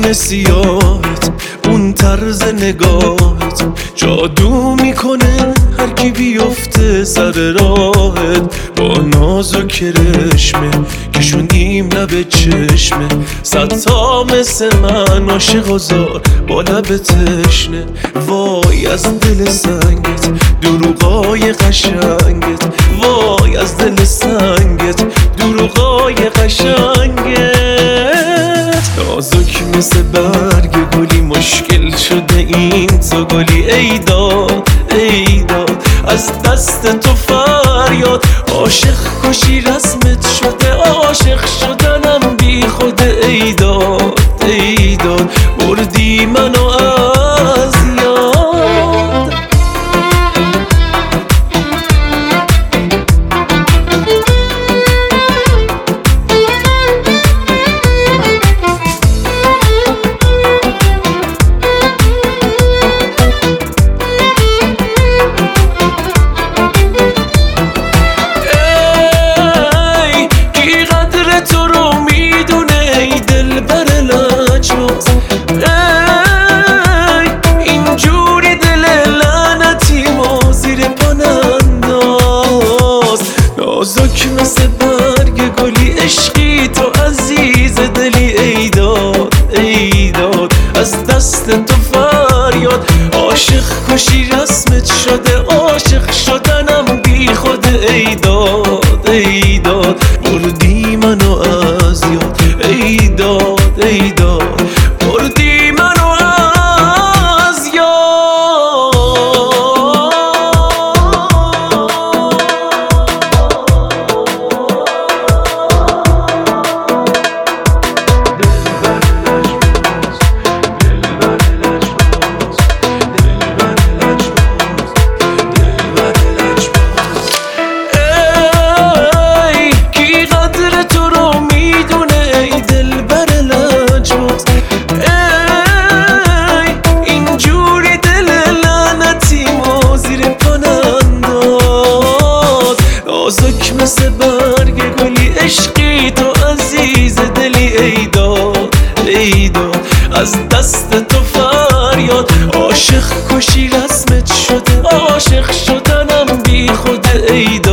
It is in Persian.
چشمان سیاهت، اون طرز نگاهت جادو میکنه هر کی بیفته سر راهت. با ناز و کرشمه کشوندیم لب چشمه، صدتا مثل من عاشق و زار با لب تشنه. وای از دل سنگت، دروغای قشنگت، وای از دل سنگت، دروغای قشنگت. نازک مثل برگ گلی مشکل شده این تو گلی. ای داد ای داد از دست تو فریاد، عاشق کشی رسمت شده، عاشق شدنم بی خوده. ای داد ای داد بردی منو از یاد. نازک مثل برگ گلی عشقی تو عزیز دلی. ای داد ای داد از دست تو فریاد، عاشق کشی رسمت شده، عاشق شدنم بی خوده. ای داد ای داد بردی منو از یاد. ای داد ای داد بردی منو از یاد. نازک مثل برگ گلی عشقی تو عزیز دلی. ای داد ای داد از دست تو فریاد، عاشق کشی رسمت شده، عاشق شدنم بی خوده. ای